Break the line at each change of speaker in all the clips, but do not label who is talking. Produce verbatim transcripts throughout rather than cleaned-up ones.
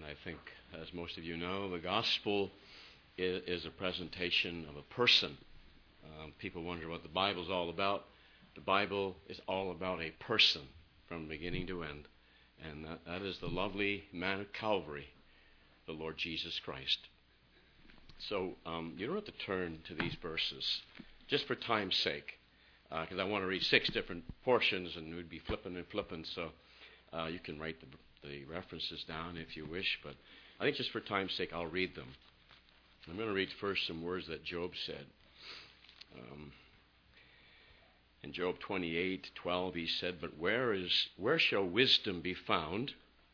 I think, as most of you know, the gospel is, is a presentation of a person. Um, people wonder what the Bible's all about. The Bible is all about a person from beginning to end. And that, that is the lovely man of Calvary, the Lord Jesus Christ. So um, you don't have to turn to these verses, just for time's sake, because uh, I want to read six different portions, and we'd be flipping and flipping, so uh, you can write the, the references down if you wish, but I think just for time's sake, I'll read them. I'm going to read first some words that Job said. Um, in Job twenty-eight twelve, he said, "But where is where shall wisdom be found?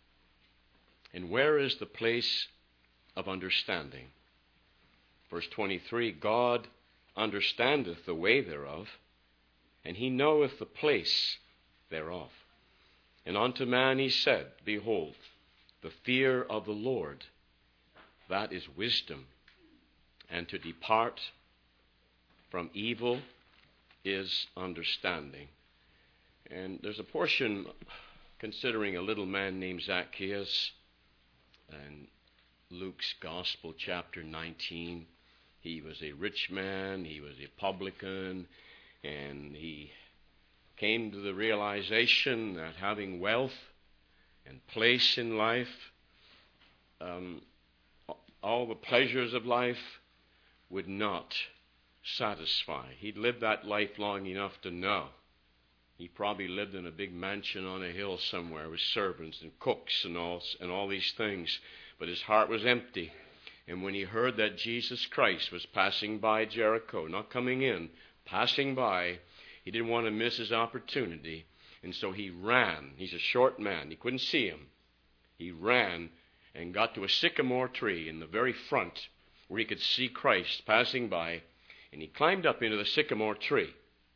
And where is the place of understanding?" Verse twenty-three, "God understandeth the way thereof, and he knoweth the place thereof. And unto man he said, Behold, the fear of the Lord, that is wisdom, and to depart from evil is understanding." And there's a portion considering a little man named Zacchaeus in Luke's Gospel, chapter nineteen. He was a rich man, he was a publican, and he came to the realization that having wealth and place in life, um, all the pleasures of life would not satisfy. He'd lived that life long enough to know. He probably lived in a big mansion on a hill somewhere with servants and cooks and all, and all these things, but his heart was empty. And when he heard that Jesus Christ was passing by Jericho, not coming in, passing by, he didn't want to miss his opportunity. And so he ran. He's a short man. He couldn't see him. He ran and got to a sycamore tree in the very front where he could see Christ passing by. And he climbed up into the sycamore tree.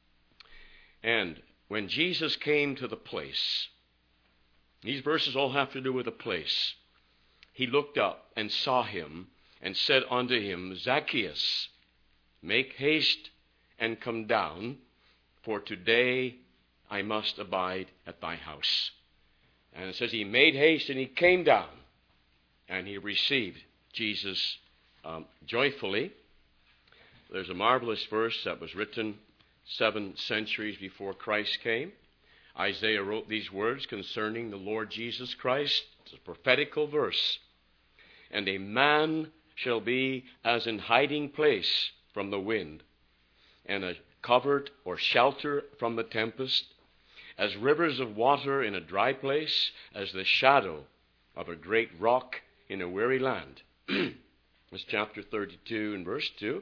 And when Jesus came to the place, these verses all have to do with a place. He looked up and saw him and said unto him, Zacchaeus, make haste and come down, for today I must abide at thy house. And it says he made haste and he came down, and he received Jesus um, joyfully. There's a marvelous verse that was written seven centuries before Christ came. Isaiah wrote these words concerning the Lord Jesus Christ. It's a prophetical verse. "And a man shall be as in hiding place from the wind, and a covert or shelter from the tempest, as rivers of water in a dry place, as the shadow of a great rock in a weary land." That's chapter thirty-two and verse two.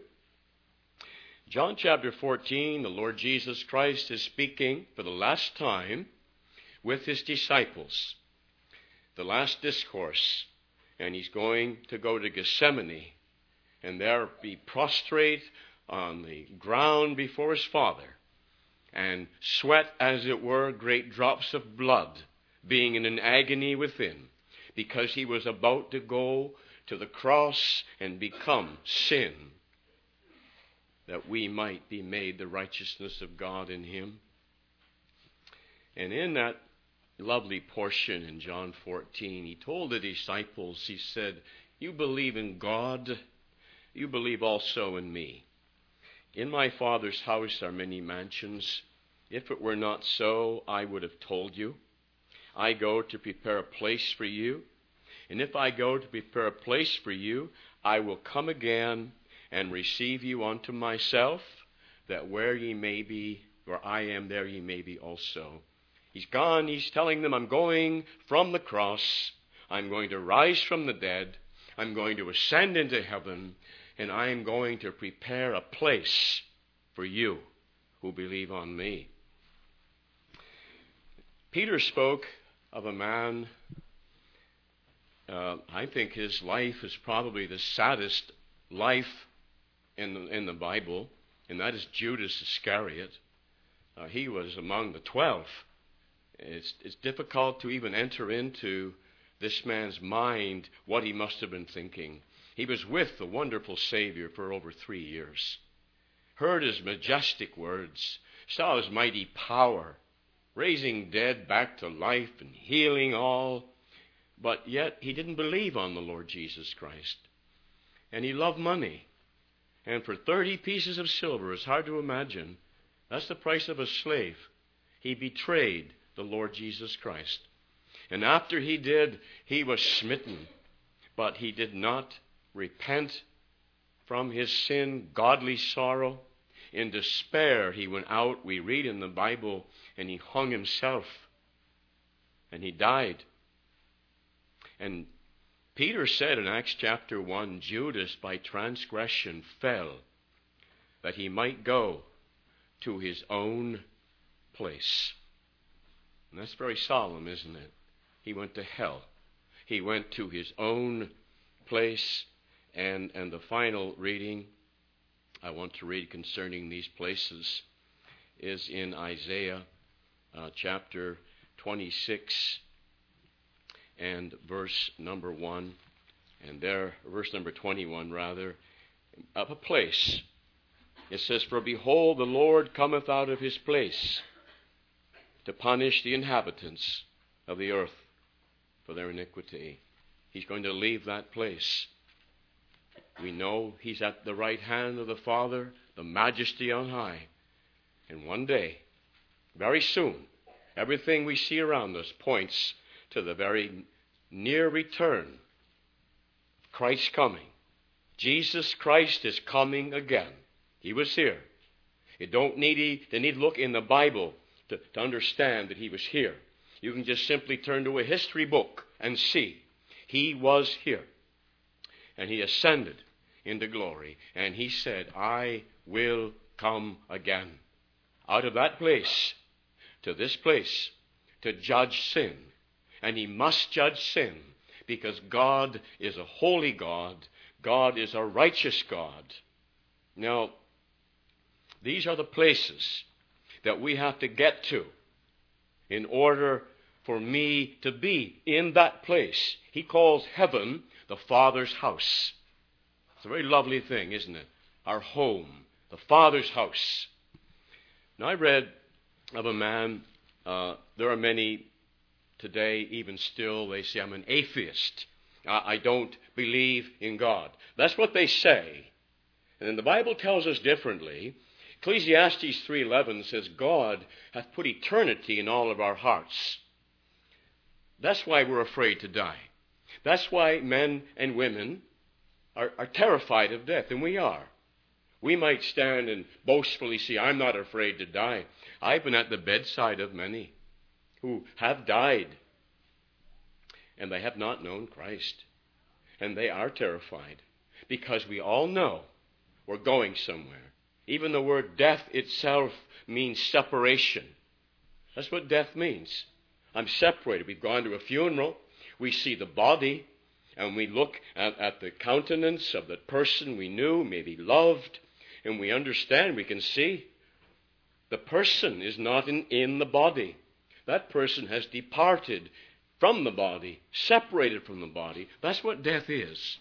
John chapter fourteen, the Lord Jesus Christ is speaking for the last time with his disciples. The last discourse. And he's going to go to Gethsemane and there be prostrate on the ground before his Father and sweat, as it were, great drops of blood, being in an agony within, because he was about to go to the cross and become sin, that we might be made the righteousness of God in him. And in that lovely portion in John fourteen, he told the disciples, he said, you believe in God, you believe also in me. In my Father's house are many mansions. If it were not so, I would have told you. I go to prepare a place for you. And if I go to prepare a place for you, I will come again and receive you unto myself, that where ye may be, where I am, there ye may be also. He's gone. He's telling them, I'm going from the cross. I'm going to rise from the dead. I'm going to ascend into heaven. And I am going to prepare a place for you who believe on me. Peter spoke of a man, uh, I think his life is probably the saddest life in the, in the Bible, and that is Judas Iscariot. Uh, he was among the twelve. It's, it's difficult to even enter into this man's mind what he must have been thinking. He was with the wonderful Savior for over three years, heard his majestic words, saw his mighty power, raising dead back to life and healing all. but yet he didn't believe on the Lord Jesus Christ. And he loved money. And for thirty pieces of silver, it's hard to imagine, that's the price of a slave, he betrayed the Lord Jesus Christ. And after he did, he was smitten. But he did not repent from his sin, godly sorrow. In despair, he went out, we read in the Bible, and he hung himself. And he died. And Peter said in Acts chapter one, Judas by transgression fell, that he might go to his own place. And that's very solemn, isn't it? He went to hell. He went to his own place. And, and the final reading I want to read concerning these places is in Isaiah uh, chapter twenty-six and verse number one. And there, verse number twenty-one rather, of a place. It says, For behold, the Lord cometh out of his place to punish the inhabitants of the earth for their iniquity. He's going to leave that place. We know he's at the right hand of the Father, the majesty on high. And one day, very soon, everything we see around us points to the very near return. Christ's coming. Jesus Christ is coming again. He was here. You don't need to need look in the Bible to, to understand that he was here. You can just simply turn to a history book and see. He was here. And he ascended into glory. And he said, I will come again. Out of that place to this place to judge sin. And he must judge sin because God is a holy God. God is a righteous God. Now, these are the places that we have to get to in order for me to be in that place. He calls heaven the Father's house. It's a very lovely thing, isn't it? Our home, the Father's house. Now, I read of a man, uh, there are many today, even still, they say, I'm an atheist. Uh, I don't believe in God. That's what they say. And then the Bible tells us differently. Ecclesiastes three eleven says, God hath put eternity in all of our hearts. That's why we're afraid to die. That's why men and women are, are terrified of death, and we are. We might stand and boastfully say, I'm not afraid to die. I've been at the bedside of many who have died, and they have not known Christ. And they are terrified, because we all know we're going somewhere. Even the word death itself means separation. That's what death means. I'm separated. We've gone to a funeral. We see the body, and we look at, at the countenance of the person we knew, maybe loved, and we understand, we can see the person is not in, in the body. That person has departed from the body, separated from the body. That's what death is.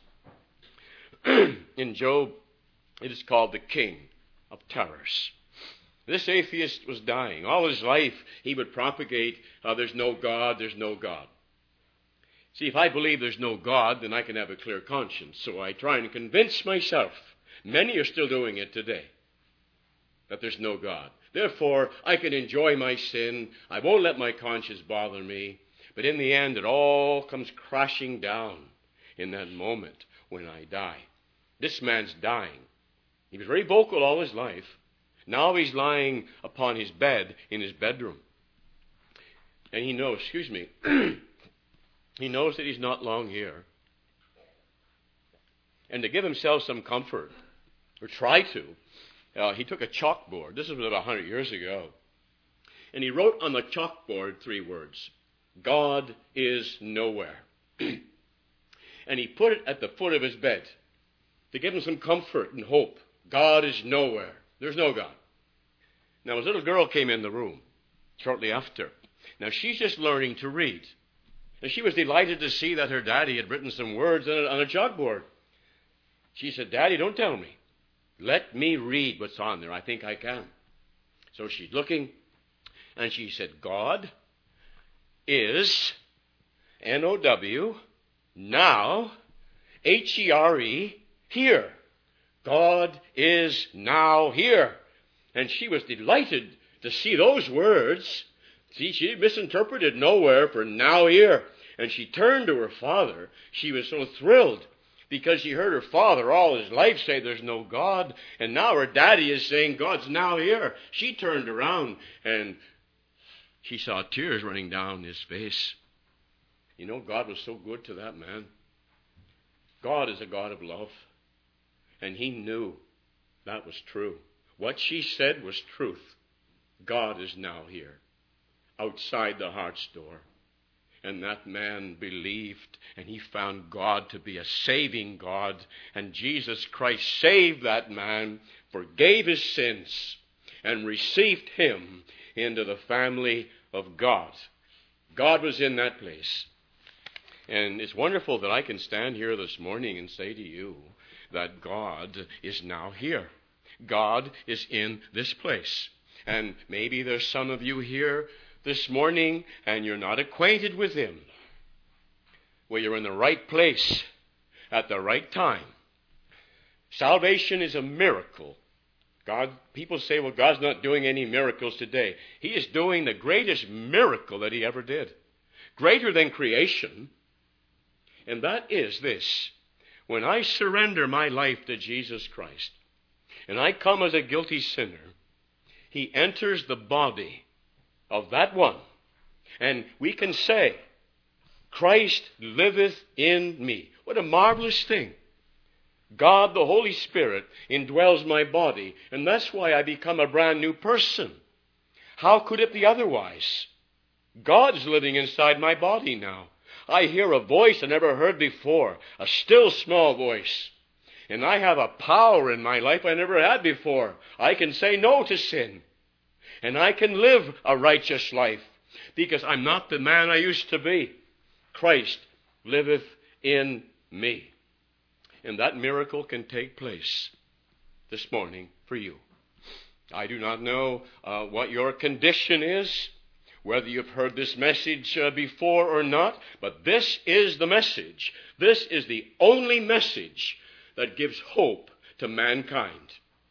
In Job, it is called the king of terrors. This atheist was dying. All his life, he would propagate, uh, there's no God, there's no God. See, if I believe there's no God, then I can have a clear conscience. So I try and convince myself, many are still doing it today, that there's no God. Therefore, I can enjoy my sin. I won't let my conscience bother me. But in the end, it all comes crashing down in that moment when I die. This man's dying. He was very vocal all his life. Now he's lying upon his bed in his bedroom. And he knows, excuse me, he knows that he's not long here. And to give himself some comfort, or try to, uh, he took a chalkboard. This was about one hundred years ago. And he wrote on the chalkboard three words. God is nowhere. And he put it at the foot of his bed to give him some comfort and hope. God is nowhere. There's no God. Now, his little girl came in the room shortly after. Now, she's just learning to read. And she was delighted to see that her daddy had written some words on a, on a chalkboard. She said, Daddy, don't tell me. Let me read what's on there. I think I can. So she's looking, and she said, God is, N O W, now, H E R E, here. God is now here. And she was delighted to see those words. See, she misinterpreted nowhere for now here. And she turned to her father. She was so thrilled because she heard her father all his life say there's no God. And now her daddy is saying God's now here. She turned around and she saw tears running down his face. You know, God was so good to that man. God is a God of love. And he knew that was true. What she said was truth. God is now here, outside the heart's door. And that man believed, and he found God to be a saving God. And Jesus Christ saved that man, forgave his sins, and received him into the family of God. God was in that place. And it's wonderful that I can stand here this morning and say to you that God is now here. God is in this place. And maybe there's some of you here this morning and you're not acquainted with him. Well, you're in the right place at the right time. Salvation is a miracle. God, people say, well, God's not doing any miracles today. He is doing the greatest miracle that he ever did. Greater than creation. And that is this. When I surrender my life to Jesus Christ, and I come as a guilty sinner, he enters the body of that one. And we can say, Christ liveth in me. What a marvelous thing. God, the Holy Spirit, indwells my body. And that's why I become a brand new person. How could it be otherwise? God's living inside my body now. I hear a voice I never heard before, a still small voice. And I have a power in my life I never had before. I can say no to sin. And I can live a righteous life because I'm not the man I used to be. Christ liveth in me. And that miracle can take place this morning for you. I do not know uh, what your condition is, whether you've heard this message uh, before or not, but this is the message. This is the only message that gives hope to mankind.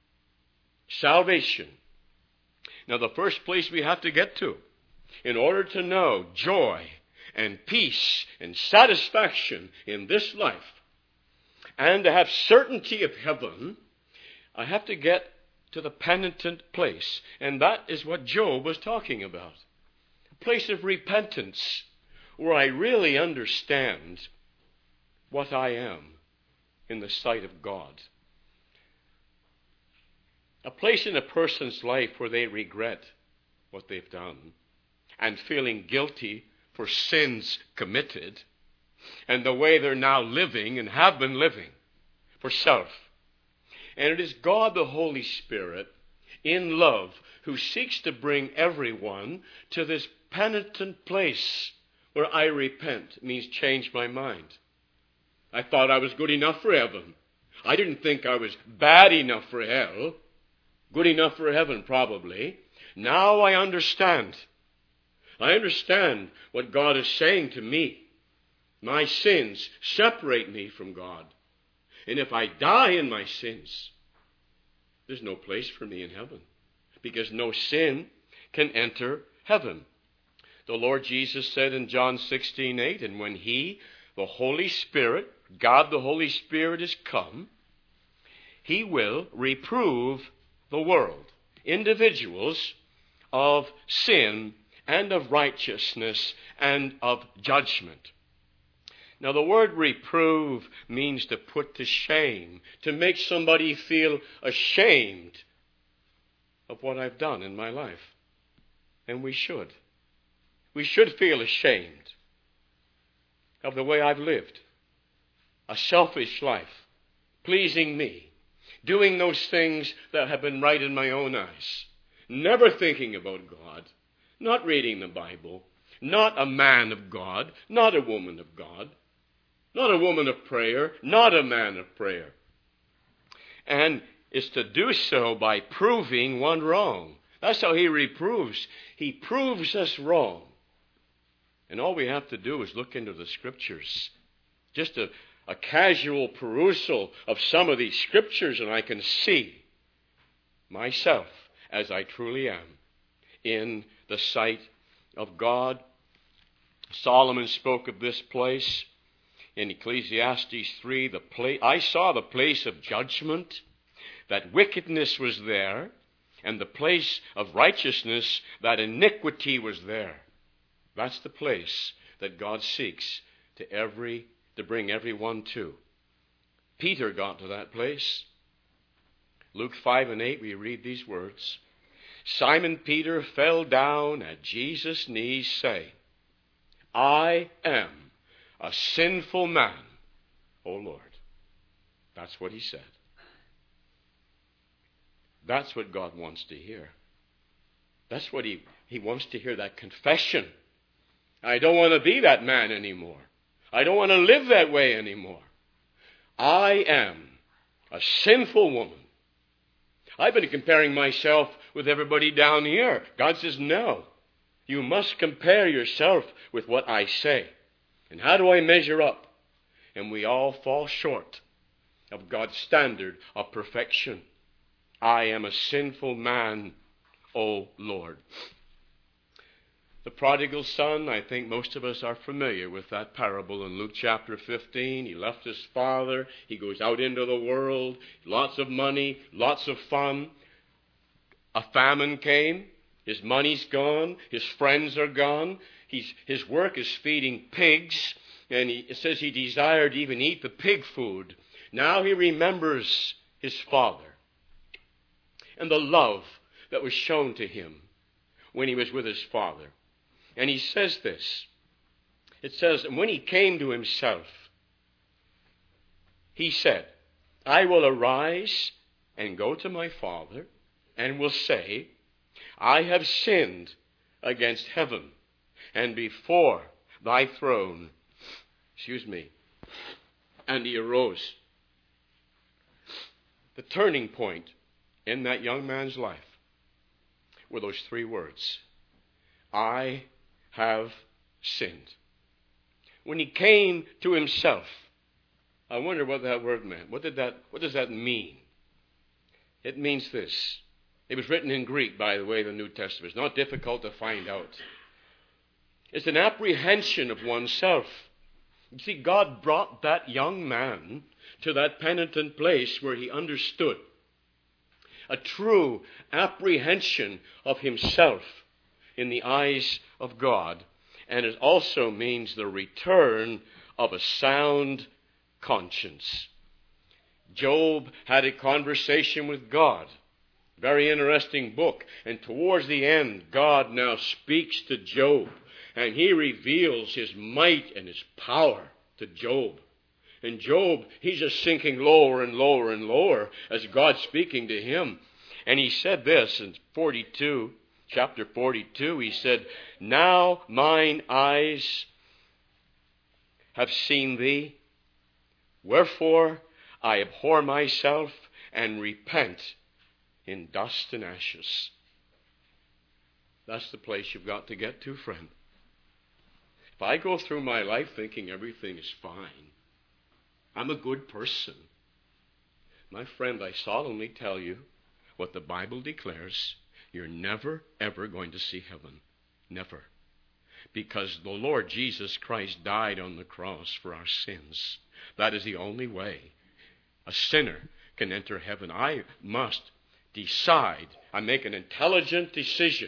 Salvation. Now, the first place we have to get to, in order to know joy and peace and satisfaction in this life, and to have certainty of heaven, I have to get to the penitent place. And that is what Job was talking about. A place of repentance where I really understand what I am in the sight of God. A place in a person's life where they regret what they've done and feeling guilty for sins committed and the way they're now living and have been living for self. And it is God the Holy Spirit in love who seeks to bring everyone to this penitent place where I repent. It means change my mind. I thought I was good enough for heaven. I didn't think I was bad enough for hell. Good enough for heaven, probably. Now I understand. I understand what God is saying to me. My sins separate me from God. And if I die in my sins, there's no place for me in heaven. Because no sin can enter heaven. The Lord Jesus said in John sixteen eight, and when He, the Holy Spirit, God the Holy Spirit is come, He will reprove the world, individuals, of sin and of righteousness and of judgment. Now, the word reprove means to put to shame, to make somebody feel ashamed of what I've done in my life. And we should. We should feel ashamed of the way I've lived. A selfish life, pleasing me, doing those things that have been right in my own eyes, never thinking about God, not reading the Bible, not a man of God, not a woman of God, not a woman of prayer, not a man of prayer. And is to do so by proving one wrong. That's how He reproves. He proves us wrong. And all we have to do is look into the Scriptures. Just a, a casual perusal of some of these Scriptures, and I can see myself as I truly am in the sight of God. Solomon spoke of this place in Ecclesiastes three. The place, I saw the place of judgment, that wickedness was there, and the place of righteousness, that iniquity was there. That's the place that God seeks to every to bring everyone to. Peter got to that place. Luke five and eight, we read these words. Simon Peter fell down at Jesus' knees, saying, I am a sinful man, O Lord. That's what he said. That's what God wants to hear. That's what he, he wants to hear, that confession. I don't want to be that man anymore. I don't want to live that way anymore. I am a sinful woman. I've been comparing myself with everybody down here. God says, no. You must compare yourself with what I say. And how do I measure up? And we all fall short of God's standard of perfection. I am a sinful man, O Lord. The prodigal son, I think most of us are familiar with that parable in Luke chapter fifteen. He left his father. He goes out into the world. Lots of money, lots of fun. A famine came. His money's gone. His friends are gone. He's, his work is feeding pigs. And he, it says he desired to even eat the pig food. Now he remembers his father and the love that was shown to him when he was with his father. And he says this. It says, and when he came to himself, he said, I will arise and go to my father and will say, I have sinned against heaven and before thy throne. Excuse me. And he arose. The turning point in that young man's life were those three words. I have sinned. When he came to himself, I wonder what that word meant. What did that, what does that mean? It means this. It was written in Greek, by the way, the New Testament. It's not difficult to find out. It's an apprehension of oneself. You see, God brought that young man to that penitent place where he understood a true apprehension of himself in the eyes of God. And it also means the return of a sound conscience. Job had a conversation with God. Very interesting book. And towards the end, God now speaks to Job. And he reveals his might and his power to Job. And Job, he's just sinking lower and lower and lower as God's speaking to him. And he said this in forty-two, chapter forty-two, he said, now mine eyes have seen thee, wherefore I abhor myself and repent in dust and ashes. That's the place you've got to get to, friend. If I go through my life thinking everything is fine, I'm a good person, my friend, I solemnly tell you what the Bible declares, you're never, ever going to see heaven. Never. Because the Lord Jesus Christ died on the cross for our sins. That is the only way a sinner can enter heaven. I must decide. I make an intelligent decision.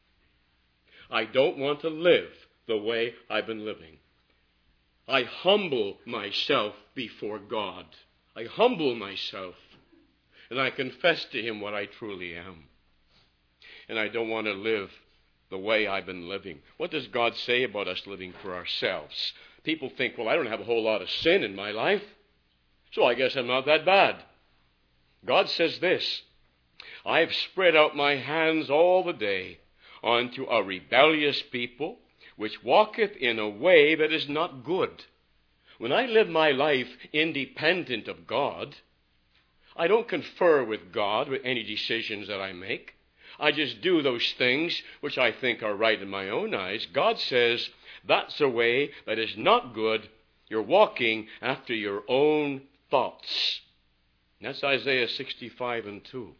I don't want to live the way I've been living. I humble myself before God. I humble myself. And I confess to Him what I truly am. And I don't want to live the way I've been living. What does God say about us living for ourselves? People think, well, I don't have a whole lot of sin in my life, so I guess I'm not that bad. God says this, I have spread out my hands all the day unto a rebellious people, which walketh in a way that is not good. When I live my life independent of God, I don't confer with God with any decisions that I make. I just do those things which I think are right in my own eyes. God says, that's a way that is not good. You're walking after your own thoughts. And that's Isaiah sixty-five and two.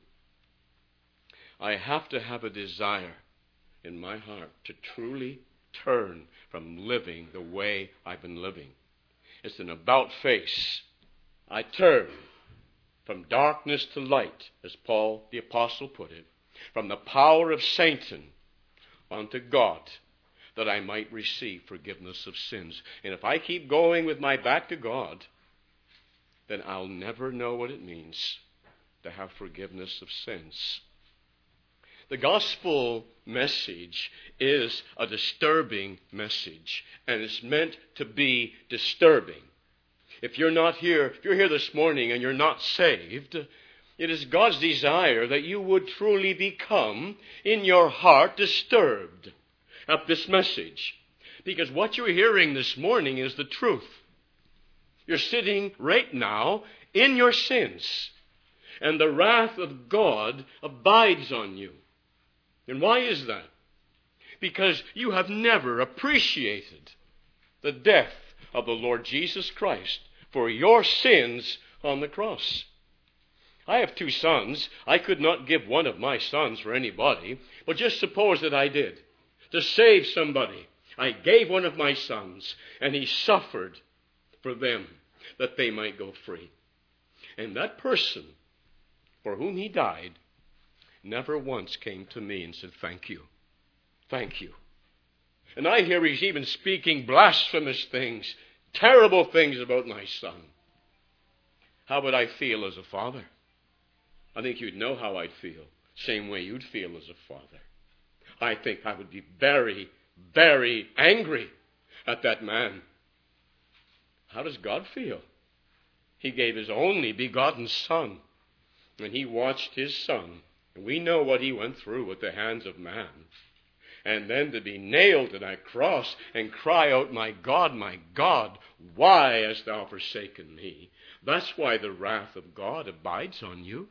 I have to have a desire in my heart to truly turn from living the way I've been living. It's an about face. I turn from darkness to light, as Paul the Apostle put it, from the power of Satan unto God, that I might receive forgiveness of sins. And if I keep going with my back to God, then I'll never know what it means to have forgiveness of sins. The gospel message is a disturbing message, and it's meant to be disturbing. If you're not here, if you're here this morning and you're not saved, it is God's desire that you would truly become, in your heart, disturbed at this message. Because what you're hearing this morning is the truth. You're sitting right now in your sins, and the wrath of God abides on you. And why is that? Because you have never appreciated the death of the Lord Jesus Christ for your sins on the cross. I have two sons. I could not give one of my sons for anybody, but just suppose that I did. To save somebody, I gave one of my sons, and he suffered for them that they might go free. And that person for whom he died never once came to me and said, thank you, thank you. And I hear he's even speaking blasphemous things, terrible things about my son. How would I feel as a father? I think you'd know how I'd feel. Same way you'd feel as a father. I think I would be very, very angry at that man. How does God feel? He gave his only begotten son, and he watched his son. And we know what he went through with the hands of man. And then to be nailed to that cross and cry out, my God, my God, why hast thou forsaken me? That's why the wrath of God abides on you.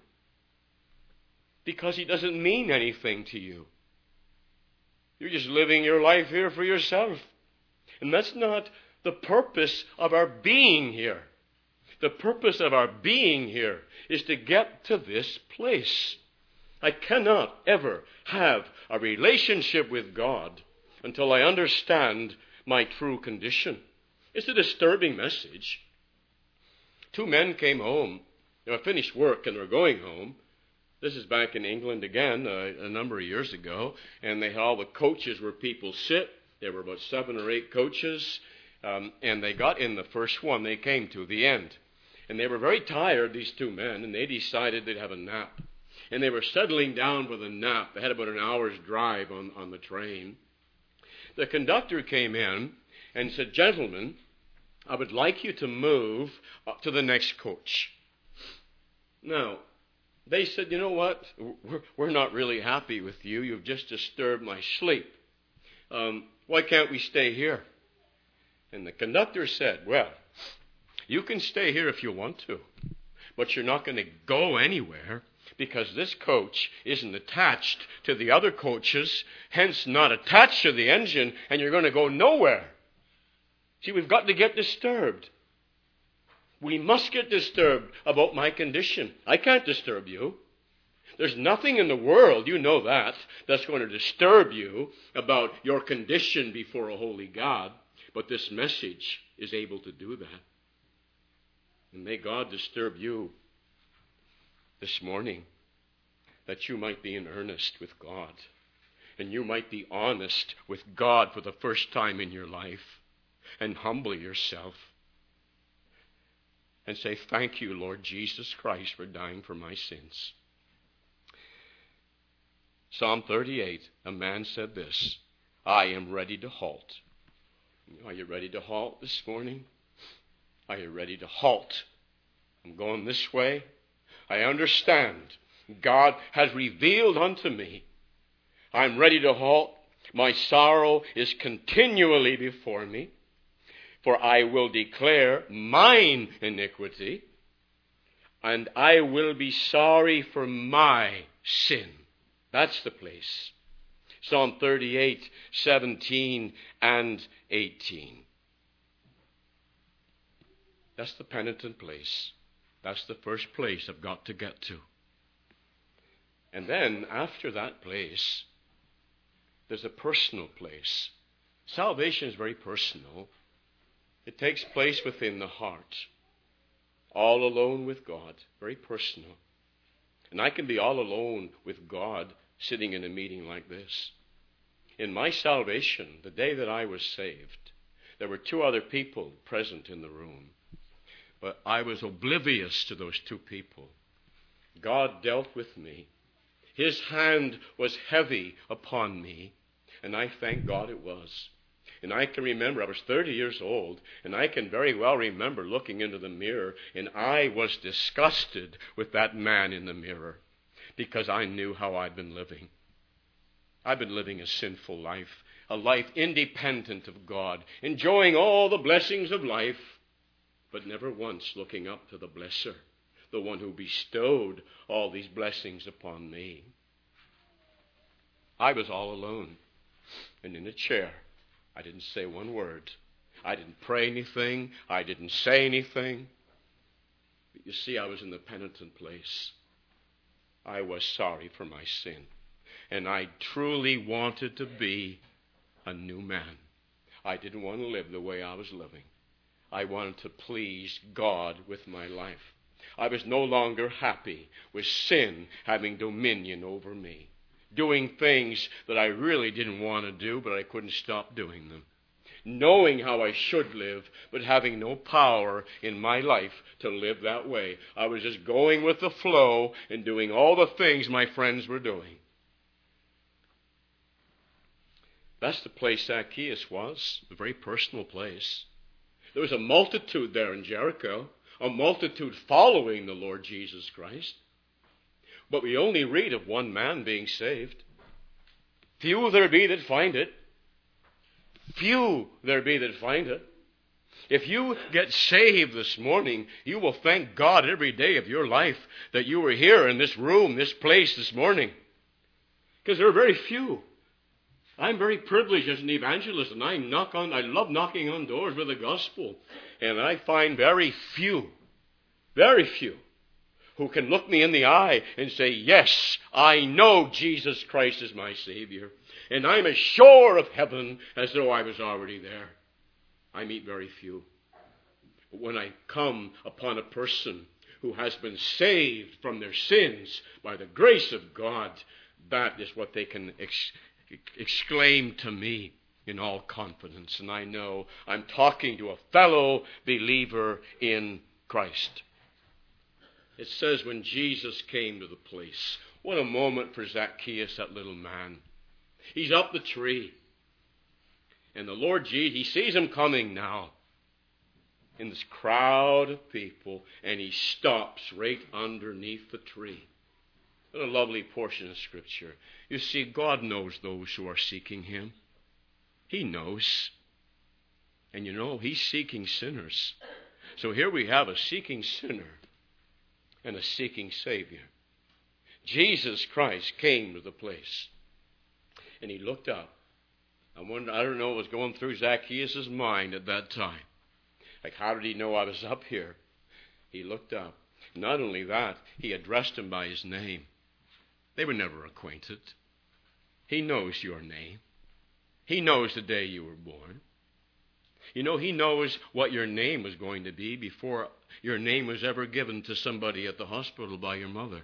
Because he doesn't mean anything to you. You're just living your life here for yourself. And that's not the purpose of our being here. The purpose of our being here is to get to this place. I cannot ever have a relationship with God until I understand my true condition. It's a disturbing message. Two men came home. They finished work and were going home. This is back in England again, uh, a number of years ago. And they had all the coaches where people sit. There were about seven or eight coaches. Um, and they got in the first one they came to, the end. And they were very tired, these two men, and they decided they'd have a nap. And they were settling down with a nap. They had about an hour's drive on, on the train. The conductor came in and said, gentlemen, I would like you to move up to the next coach. Now, they said, you know what? We're, we're not really happy with you. You've just disturbed my sleep. Um, why can't we stay here? And the conductor said, well, you can stay here if you want to, but you're not going to go anywhere. Because this coach isn't attached to the other coaches, hence not attached to the engine, and you're going to go nowhere. See, we've got to get disturbed. We must get disturbed about my condition. I can't disturb you. There's nothing in the world, you know that, that's going to disturb you about your condition before a holy God. But this message is able to do that. And may God disturb you this morning, that you might be in earnest with God, and you might be honest with God for the first time in your life, and humble yourself, and say, thank you, Lord Jesus Christ, for dying for my sins. Psalm thirty-eight, a man said this, I am ready to halt. Are you ready to halt this morning? Are you ready to halt? I'm going this way. I understand. God has revealed unto me. I'm ready to halt. My sorrow is continually before me. For I will declare mine iniquity, and I will be sorry for my sin. That's the place. Psalm thirty-eight, seventeen and eighteen. That's the penitent place. That's the first place I've got to get to. And then, after that place, there's a personal place. Salvation is very personal. It takes place within the heart. All alone with God. Very personal. And I can be all alone with God sitting in a meeting like this. In my salvation, the day that I was saved, there were two other people present in the room. But I was oblivious to those two people. God dealt with me. His hand was heavy upon me, and I thank God it was. And I can remember, I was thirty years old, and I can very well remember looking into the mirror, and I was disgusted with that man in the mirror, because I knew how I'd been living. I've been living a sinful life, a life independent of God, enjoying all the blessings of life, but never once looking up to the blesser, the one who bestowed all these blessings upon me. I was all alone and in a chair. I didn't say one word. I didn't pray anything. I didn't say anything. But you see, I was in the penitent place. I was sorry for my sin. And I truly wanted to be a new man. I didn't want to live the way I was living. I wanted to please God with my life. I was no longer happy with sin having dominion over me, doing things that I really didn't want to do, but I couldn't stop doing them, knowing how I should live, but having no power in my life to live that way. I was just going with the flow and doing all the things my friends were doing. That's the place Zacchaeus was, a very personal place. There was a multitude there in Jericho, a multitude following the Lord Jesus Christ. But we only read of one man being saved. Few there be that find it. Few there be that find it. If you get saved this morning, you will thank God every day of your life that you were here in this room, this place this morning. Because there are very few. I'm very privileged as an evangelist, and I knock on, I love knocking on doors with the gospel. And I find very few, very few, who can look me in the eye and say, yes, I know Jesus Christ is my Savior. And I'm as sure of heaven as though I was already there. I meet very few. But when I come upon a person who has been saved from their sins by the grace of God, that is what they can ex- exclaim to me in all confidence. And I know I'm talking to a fellow believer in Christ. It says when Jesus came to the place, what a moment for Zacchaeus, that little man. He's up the tree. And the Lord Jesus, he sees him coming now in this crowd of people, and he stops right underneath the tree. What a lovely portion of Scripture. You see, God knows those who are seeking him. He knows. And you know, he's seeking sinners. So here we have a seeking sinner and a seeking Savior. Jesus Christ came to the place, and he looked up. I wonder, I don't know what was going through Zacchaeus' mind at that time. Like, how did he know I was up here? He looked up. Not only that, he addressed him by his name. They were never acquainted. He knows your name. He knows the day you were born. You know, he knows what your name was going to be before your name was ever given to somebody at the hospital by your mother.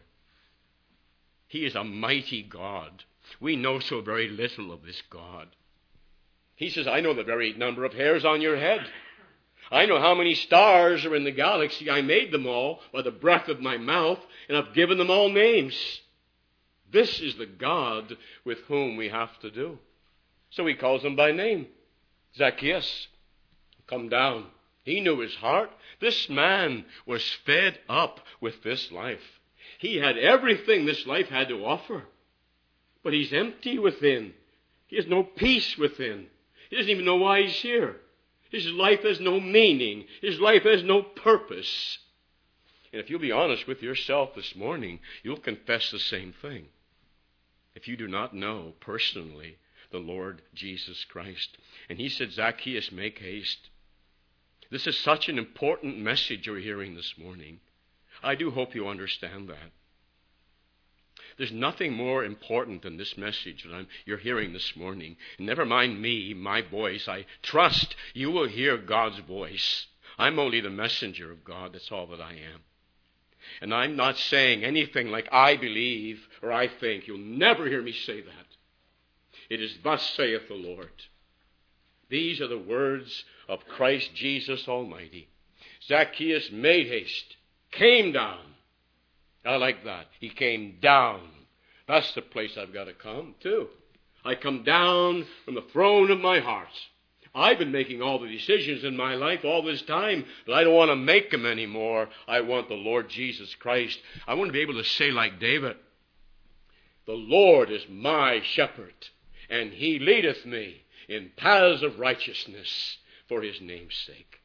He is a mighty God. We know so very little of this God. He says, I know the very number of hairs on your head. I know how many stars are in the galaxy. I made them all by the breath of my mouth, and I've given them all names. This is the God with whom we have to do. So he calls him by name. Zacchaeus, come down. He knew his heart. This man was fed up with this life. He had everything this life had to offer. But he's empty within. He has no peace within. He doesn't even know why he's here. His life has no meaning. His life has no purpose. And if you'll be honest with yourself this morning, you'll confess the same thing. if you do not know personally the Lord Jesus Christ. And he said, Zacchaeus, make haste. This is such an important message you're hearing this morning. I do hope you understand that. There's nothing more important than this message that I'm, you're hearing this morning. And never mind me, my voice. I trust you will hear God's voice. I'm only the messenger of God. That's all that I am. And I'm not saying anything like I believe or I think. You'll never hear me say that. It is thus saith the Lord. These are the words of Christ Jesus Almighty. Zacchaeus made haste, came down. I like that. He came down. That's the place I've got to come to. I come down from the throne of my heart. I've been making all the decisions in my life all this time, but I don't want to make them anymore. I want the Lord Jesus Christ. I want to be able to say like David, the Lord is my shepherd, and he leadeth me in paths of righteousness for his name's sake.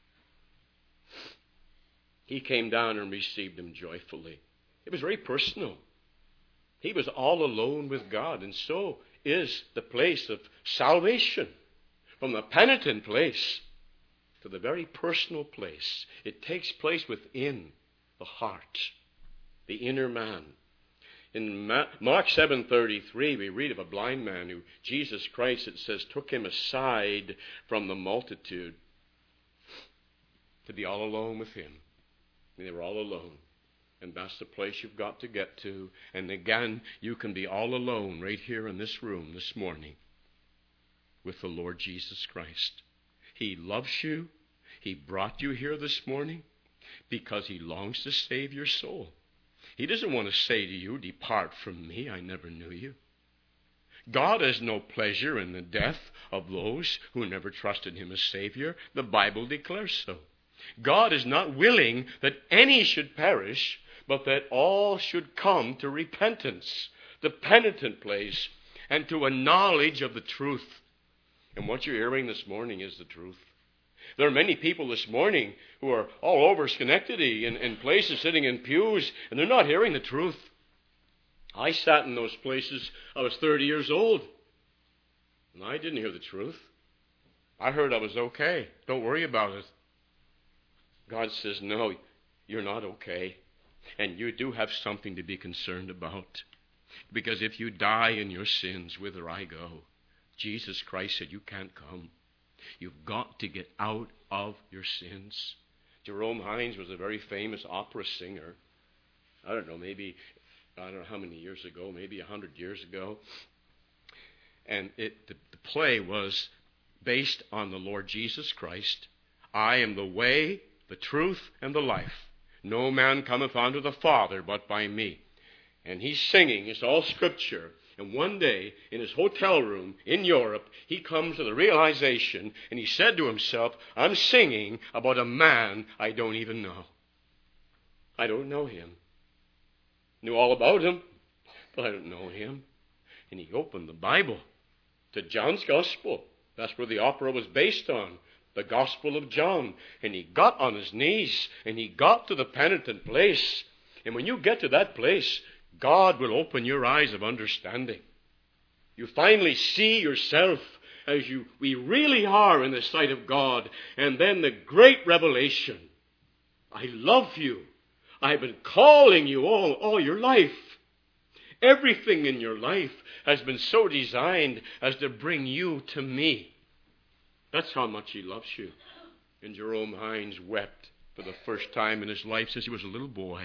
He came down and received him joyfully. It was very personal. He was all alone with God, and so is the place of salvation. From the penitent place to the very personal place. It takes place within the heart, the inner man. In Mark seven thirty-three, we read of a blind man who Jesus Christ, it says, took him aside from the multitude to be all alone with him. And they were all alone. And that's the place you've got to get to. And again, you can be all alone right here in this room this morning with the Lord Jesus Christ. He loves you. He brought you here this morning because he longs to save your soul. He doesn't want to say to you, depart from me, I never knew you. God has no pleasure in the death of those who never trusted him as Savior. The Bible declares so. God is not willing that any should perish, but that all should come to repentance, the penitent place, and to a knowledge of the truth. And what you're hearing this morning is the truth. There are many people this morning who are all over Schenectady in, in places sitting in pews, and they're not hearing the truth. I sat in those places. I was thirty years old, and I didn't hear the truth. I heard I was okay. Don't worry about it. God says, no, you're not okay. And you do have something to be concerned about. Because if you die in your sins, whither I go, Jesus Christ said, you can't come. You've got to get out of your sins. Jerome Hines was a very famous opera singer. I don't know, maybe, I don't know how many years ago, maybe a hundred years ago. And it, the, the play was based on the Lord Jesus Christ. I am the way, the truth, and the life. No man cometh unto the Father but by me. And he's singing, it's all scripture. And one day, in his hotel room in Europe, he comes to the realization, and he said to himself, I'm singing about a man I don't even know. I don't know him. Knew all about him, but I don't know him. And he opened the Bible to John's Gospel. That's where the opera was based on, the Gospel of John. And he got on his knees, and he got to the penitent place. And when you get to that place, God will open your eyes of understanding. You finally see yourself as you we really are in the sight of God. And then the great revelation. I love you. I've been calling you all, all your life. Everything in your life has been so designed as to bring you to me. That's how much he loves you. And Jerome Hines wept for the first time in his life since he was a little boy.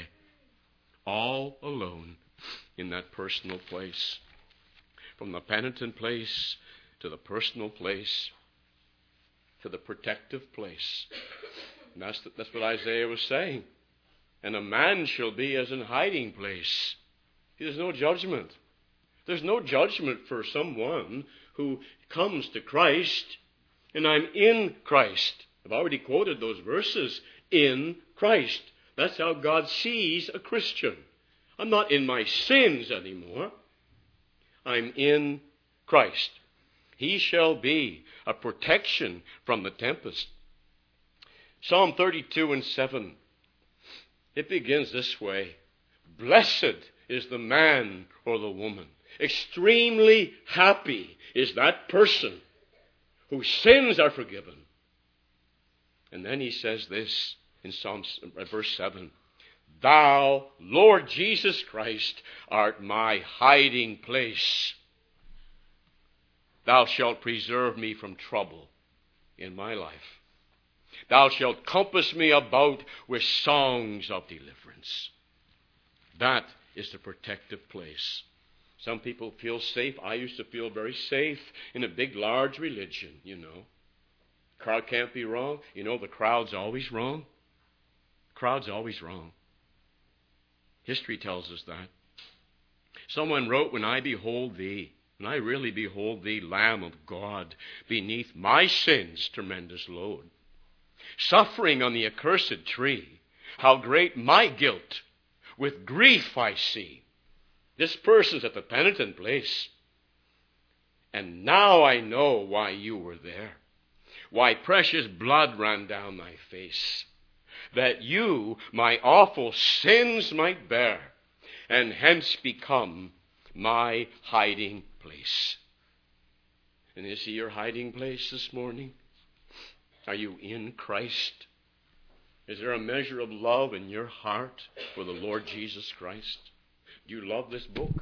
All alone in that personal place. From the penitent place to the personal place to the protective place. And that's, the, that's what Isaiah was saying. And a man shall be as an hiding place. There's no judgment. There's no judgment for someone who comes to Christ, and I'm in Christ. I've already quoted those verses. In Christ. That's how God sees a Christian. I'm not in my sins anymore. I'm in Christ. He shall be a protection from the tempest. Psalm thirty-two and seven. It begins this way. Blessed is the man or the woman. Extremely happy is that person whose sins are forgiven. And then he says this in Psalm verse seven. Thou, Lord Jesus Christ, art my hiding place. Thou shalt preserve me from trouble in my life. Thou shalt compass me about with songs of deliverance. That is the protective place. Some people feel safe. I used to feel very safe in a big, large religion, you know. Crowd can't be wrong. You know, the crowd's always wrong. Crowd's always wrong. History tells us that. Someone wrote, when I behold thee, when I really behold thee, Lamb of God, beneath my sin's tremendous load, suffering on the accursed tree, how great my guilt, with grief I see. This person's at the penitent place. And now I know why you were there. Why precious blood ran down thy face. That you my awful sins might bear, and hence become my hiding place. And is he your hiding place this morning? Are you in Christ? Is there a measure of love in your heart for the Lord Jesus Christ? Do you love this book?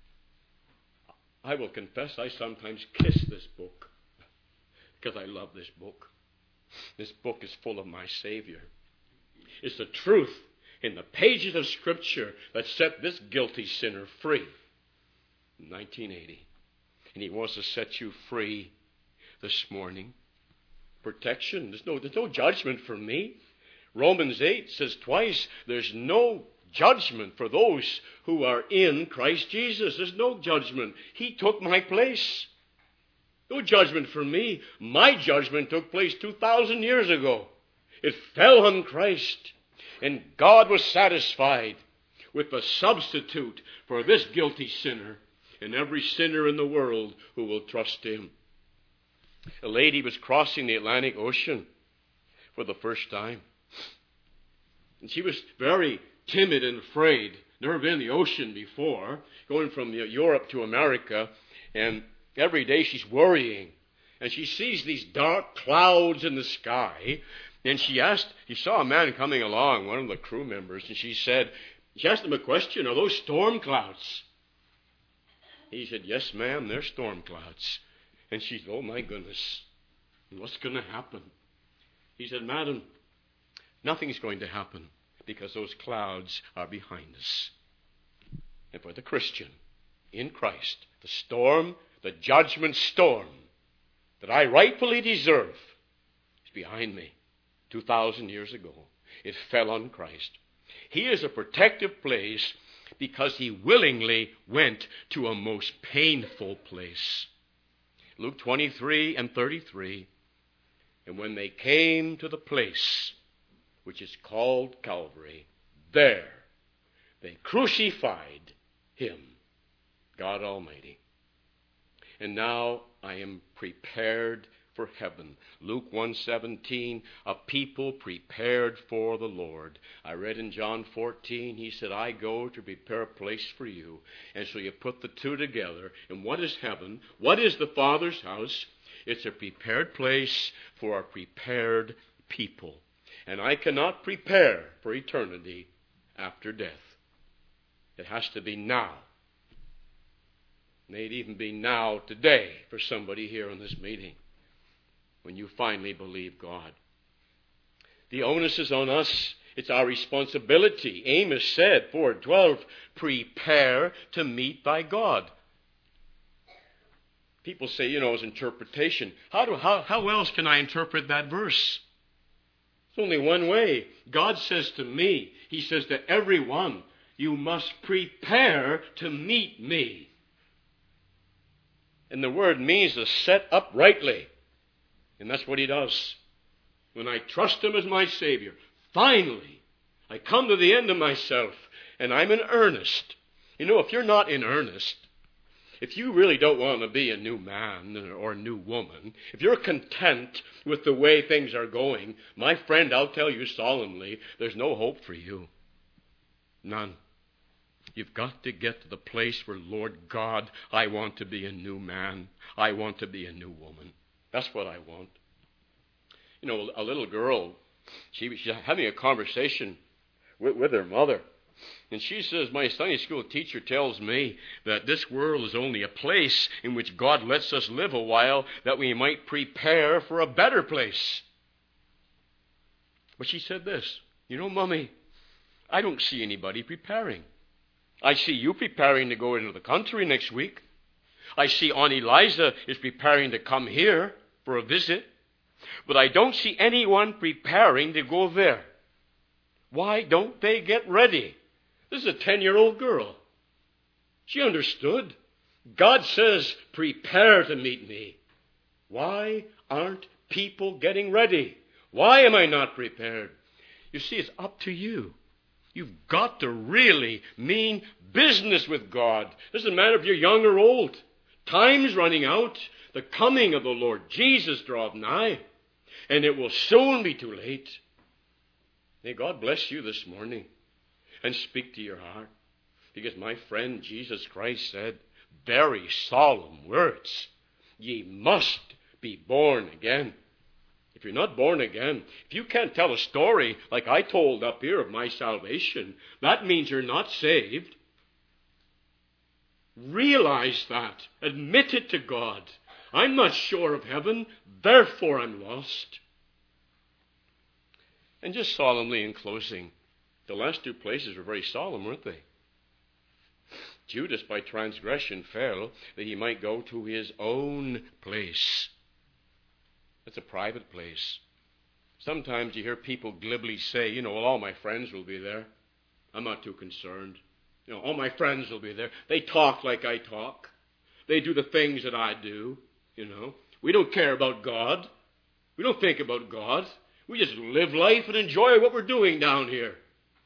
I will confess I sometimes kiss this book because I love this book. This book is full of my Savior. It's the truth in the pages of Scripture that set this guilty sinner free in nineteen eighty. And he wants to set you free this morning. Protection. There's no, there's no judgment for me. Romans eight says twice, there's no judgment for those who are in Christ Jesus. There's no judgment. He took my place. No judgment for me. My judgment took place two thousand years ago. It fell on Christ. And God was satisfied with the substitute for this guilty sinner and every sinner in the world who will trust him. A lady was crossing the Atlantic Ocean for the first time. And she was very timid and afraid. Never been in the ocean before, going from Europe to America. And every day she's worrying. And she sees these dark clouds in the sky. And she asked, she saw a man coming along, one of the crew members, and she said, she asked him a question, are those storm clouds? He said, yes, ma'am, they're storm clouds. And she said, oh my goodness, what's going to happen? He said, madam, nothing's going to happen because those clouds are behind us. And for the Christian in Christ, the storm, the judgment storm that I rightfully deserve is behind me. Two thousand years ago, it fell on Christ. He is a protective place because he willingly went to a most painful place. Luke twenty-three and thirty-three. And when they came to the place which is called Calvary, there they crucified him, God Almighty. And now I am prepared for heaven. Luke one seventeen, a people prepared for the Lord. I read in John fourteen, he said, I go to prepare a place for you. And so you put the two together. And what is heaven? What is the Father's house? It's a prepared place for a prepared people. And I cannot prepare for eternity after death. It has to be now. It may even be now, today, for somebody here in this meeting, when you finally believe God. The onus is on us. It's our responsibility. Amos said, four twelve, prepare to meet thy God. People say, you know, it's interpretation. How, do, how, how else can I interpret that verse? It's only one way. God says to me, he says to everyone, you must prepare to meet me. And the word means to set uprightly. And that's what he does. When I trust him as my Savior, finally, I come to the end of myself, and I'm in earnest. You know, if you're not in earnest, if you really don't want to be a new man or a new woman, if you're content with the way things are going, my friend, I'll tell you solemnly, there's no hope for you. None. You've got to get to the place where, Lord God, I want to be a new man. I want to be a new woman. That's what I want. You know, a little girl, she was having a conversation with, with her mother. And she says, my Sunday school teacher tells me that this world is only a place in which God lets us live a while that we might prepare for a better place. But she said this, you know, Mommy, I don't see anybody preparing. I see you preparing to go into the country next week. I see Aunt Eliza is preparing to come here for a visit. But I don't see anyone preparing to go there. Why don't they get ready? This is a ten-year-old girl. She understood. God says, prepare to meet me. Why aren't people getting ready? Why am I not prepared? You see, it's up to you. You've got to really mean business with God. It doesn't matter if you're young or old. Time's running out. The coming of the Lord Jesus draweth nigh. And it will soon be too late. May God bless you this morning and speak to your heart. Because my friend Jesus Christ said very solemn words. Ye must be born again. If you're not born again, if you can't tell a story like I told up here of my salvation, that means you're not saved. Realize that. Admit it to God. I'm not sure of heaven, therefore I'm lost. And just solemnly in closing, the last two places were very solemn, weren't they? Judas by transgression fell that he might go to his own place. That's a private place. Sometimes you hear people glibly say, you know, well, all my friends will be there. I'm not too concerned. You know, all my friends will be there. They talk like I talk. They do the things that I do. You know, we don't care about God. We don't think about God. We just live life and enjoy what we're doing down here.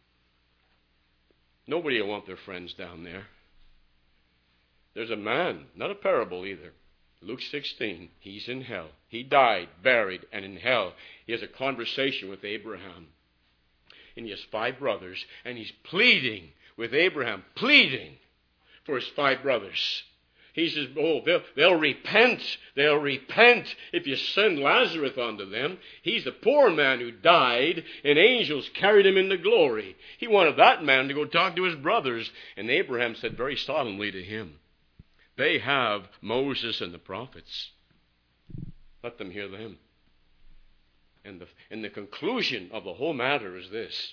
Nobody will want their friends down there. There's a man, not a parable either. Luke sixteen, he's in hell. He died, buried, and in hell. He has a conversation with Abraham. And he has five brothers, and he's pleading with Abraham, pleading for his five brothers. He says, oh, they'll, they'll repent. They'll repent if you send Lazarus unto them. He's the poor man who died, and angels carried him into glory. He wanted that man to go talk to his brothers. And Abraham said very solemnly to him, they have Moses and the prophets. Let them hear them. And the, and the conclusion of the whole matter is this.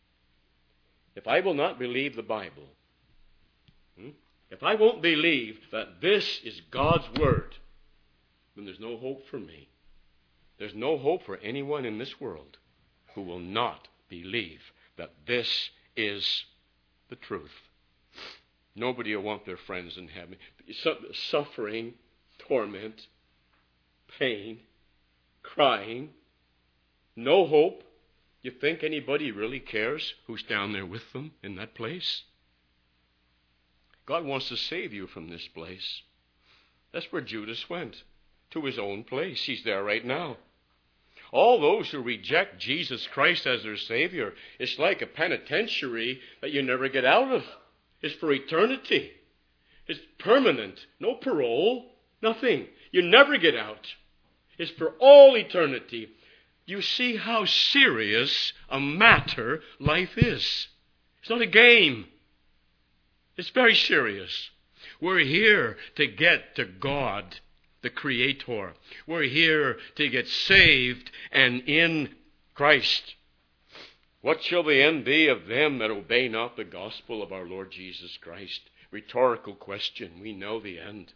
If I will not believe the Bible, hmm, if I won't believe that this is God's Word, then there's no hope for me. There's no hope for anyone in this world who will not believe that this is the truth. Nobody will want their friends in heaven. Suffering, torment, pain, crying, no hope. You think anybody really cares who's down there with them in that place? God wants to save you from this place. That's where Judas went, to his own place. He's there right now. All those who reject Jesus Christ as their Savior, it's like a penitentiary that you never get out of. It's for eternity. It's permanent. No parole. Nothing. You never get out. It's for all eternity. You see how serious a matter life is. It's not a game. It's very serious. We're here to get to God, the Creator. We're here to get saved and in Christ. What shall the end be of them that obey not the gospel of our Lord Jesus Christ? Rhetorical question. We know the end.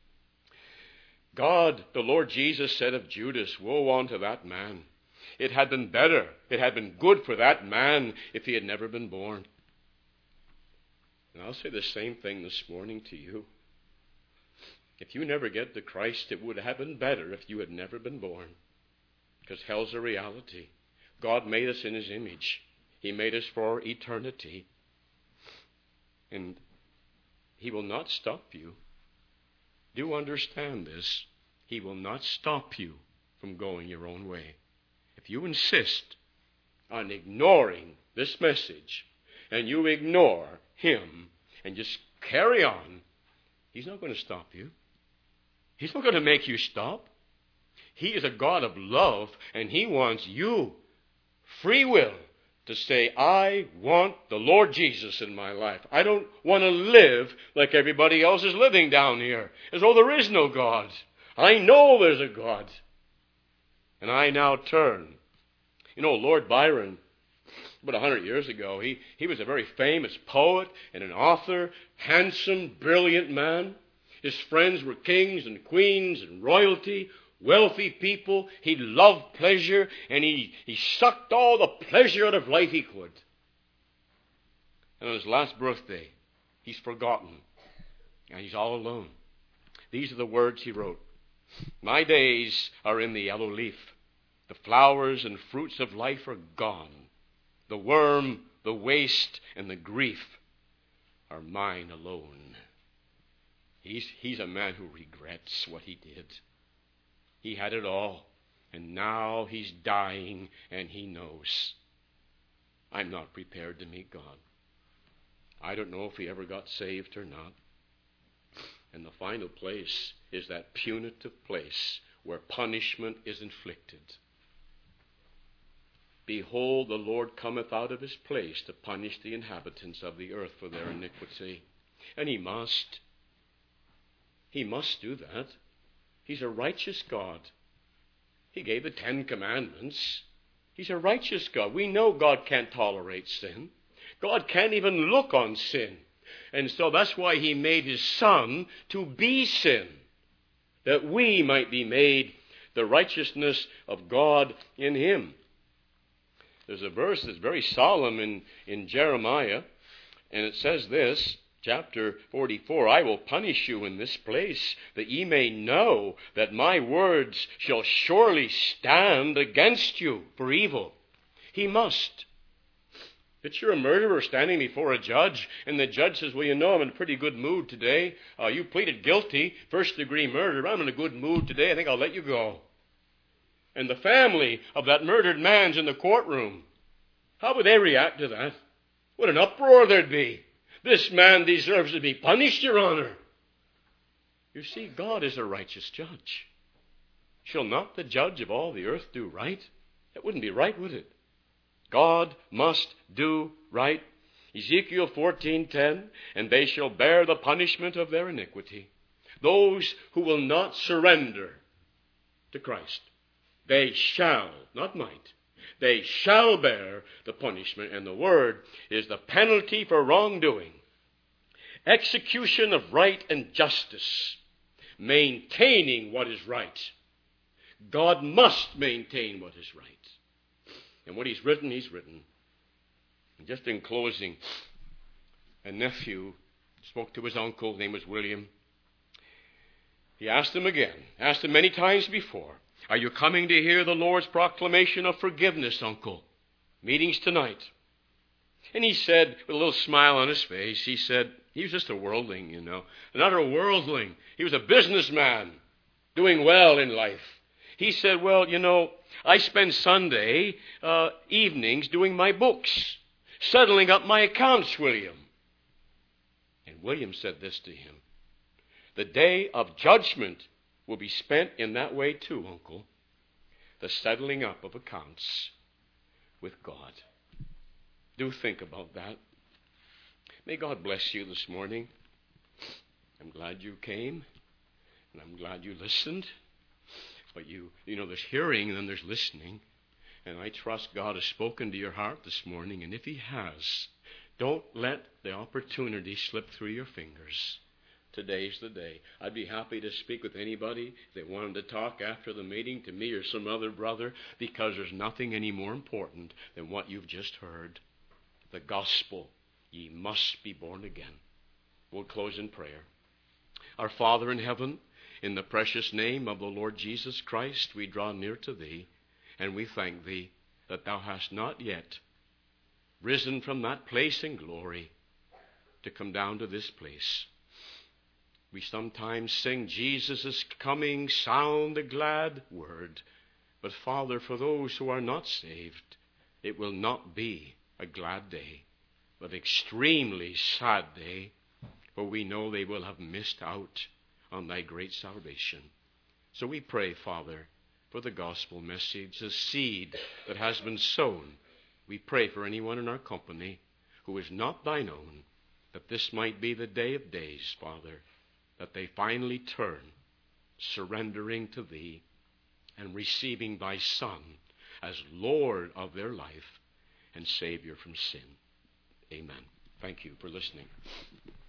God, the Lord Jesus said of Judas, woe unto that man. It had been better, it had been good for that man if he had never been born. And I'll say the same thing this morning to you. If you never get to Christ, it would have been better if you had never been born. Because hell's a reality. God made us in His image. He made us for eternity. And He will not stop you. Do understand this. He will not stop you from going your own way. If you insist on ignoring this message, and you ignore him and just carry on, he's not going to stop you. He's not going to make you stop. He is a God of love, and he wants you, free will, to say, I want the Lord Jesus in my life. I don't want to live like everybody else is living down here, as though there is no God. I know there's a God. And I now turn. You know, Lord Byron, about a hundred years ago, he, he was a very famous poet and an author, handsome, brilliant man. His friends were kings and queens and royalty, wealthy people. He loved pleasure, and he, he sucked all the pleasure out of life he could. And on his last birthday, he's forgotten, and he's all alone. These are the words he wrote. My days are in the yellow leaf. The flowers and fruits of life are gone. The worm, the waste, and the grief are mine alone. He's, he's a man who regrets what he did. He had it all, and now he's dying, and he knows, I'm not prepared to meet God. I don't know if he ever got saved or not. And the final place is that punitive place where punishment is inflicted. Behold, the Lord cometh out of his place to punish the inhabitants of the earth for their iniquity. And he must. He must do that. He's a righteous God. He gave the Ten Commandments. He's a righteous God. We know God can't tolerate sin. God can't even look on sin. And so that's why he made his Son to be sin, that we might be made the righteousness of God in him. There's a verse that's very solemn in, in Jeremiah, and it says this, chapter forty-four, I will punish you in this place, that ye may know that my words shall surely stand against you for evil. He must. If you're a murderer standing before a judge, and the judge says, well, you know, I'm in a pretty good mood today. Uh, you pleaded guilty, first-degree murder. I'm in a good mood today. I think I'll let you go. And the family of that murdered man's in the courtroom. How would they react to that? What an uproar there'd be. This man deserves to be punished, Your Honor. You see, God is a righteous judge. Shall not the judge of all the earth do right? That wouldn't be right, would it? God must do right. Ezekiel fourteen ten, and they shall bear the punishment of their iniquity. Those who will not surrender to Christ, they shall, not might, they shall bear the punishment. And the word is the penalty for wrongdoing. Execution of right and justice. Maintaining what is right. God must maintain what is right. And what he's written, he's written. And just in closing, a nephew spoke to his uncle, his name was William. He asked him again, asked him many times before, are you coming to hear the Lord's proclamation of forgiveness, uncle? Meetings tonight. And he said, with a little smile on his face, he said, he was just a worldling, you know. Not a worldling. He was a businessman, doing well in life. He said, well, you know, I spend Sunday uh, evenings doing my books, settling up my accounts, William. And William said this to him, the day of judgment will be spent in that way too, uncle. The settling up of accounts with God. Do think about that. May God bless you this morning. I'm glad you came, and I'm glad you listened. But you, you know, there's hearing and then there's listening. And I trust God has spoken to your heart this morning. And if he has, don't let the opportunity slip through your fingers. Today's the day. I'd be happy to speak with anybody if they wanted to talk after the meeting, to me or some other brother, because there's nothing any more important than what you've just heard. The gospel. Ye must be born again. We'll close in prayer. Our Father in heaven, in the precious name of the Lord Jesus Christ, we draw near to thee, and we thank thee that thou hast not yet risen from that place in glory to come down to this place. We sometimes sing, Jesus is coming, sound the glad word. But Father, for those who are not saved, it will not be a glad day. but extremely sad day, for we know they will have missed out on thy great salvation. So we pray, Father, for the gospel message, the seed that has been sown. We pray for anyone in our company who is not thine own, that this might be the day of days, Father, that they finally turn, surrendering to thee and receiving thy Son as Lord of their life and Savior from sin. Amen. Thank you for listening.